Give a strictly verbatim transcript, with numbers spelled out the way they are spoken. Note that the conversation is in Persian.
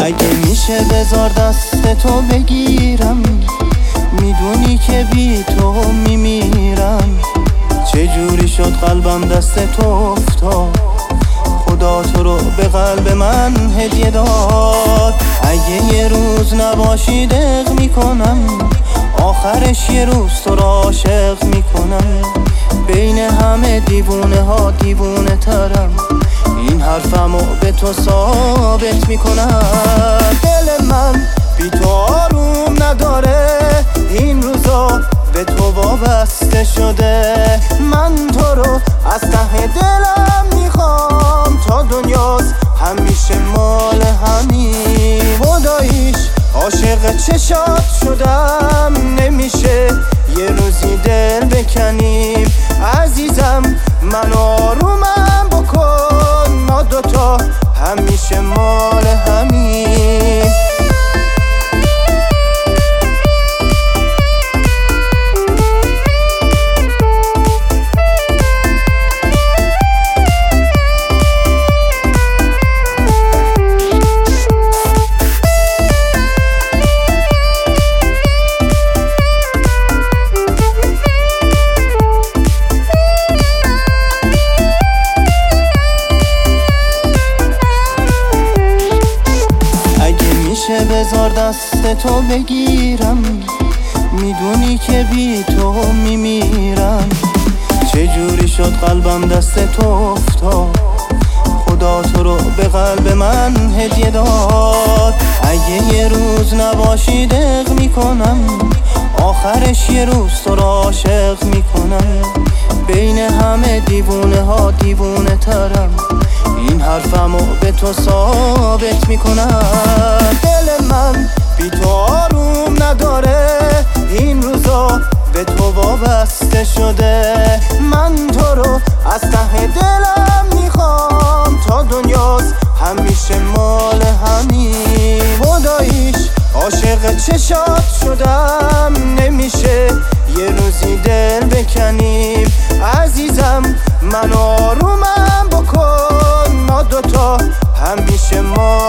اگه میشه بذار دست تو بگیرم، میدونی که بی تو میمیرم. چجوری شد قلبم دست تو افتاد، خدا تو رو به قلب من هدیه داد. اگه یه روز نباشی دق میکنم، آخرش یه روز تو رو عاشق میکنم. بین همه دیوونه ها دیوونه ترم، این حرفمو به تو ثابت میکنم. دل من بی تو آروم نداره، این روزا به تو وابسته شده. من تو رو از ته دلم میخوام، تا دنیاست همیشه مال همین. خداییش عاشق چشات شدم، نمیشه یه روزی دل بکنیم. عزیزم من آرومم بکن، ما دوتا همیشه مال همین. بذار دست تو بگیرم، میدونی که بی تو میمیرم. چجوری شد قلبم دست تو افتاد، خدا تو رو به قلب من هدیه داد. اگه یه روز نباشی دق میکنم، آخرش یه روز تو رو عاشق میکنم. بین همه دیوونه ها دیوونه ترم، این حرفمو به تو ثابت میکنم. دل من بی تو آروم نداره، این روزا به تو وابسته شده. من تو رو از ته دلم میخوام، تا دنیاست همیشه مال همین. خداییش عاشق چشات شدم، نمیشه یه روزی دل بکنیم. عزیزم من آرومم بکن، ما دوتا همیشه ما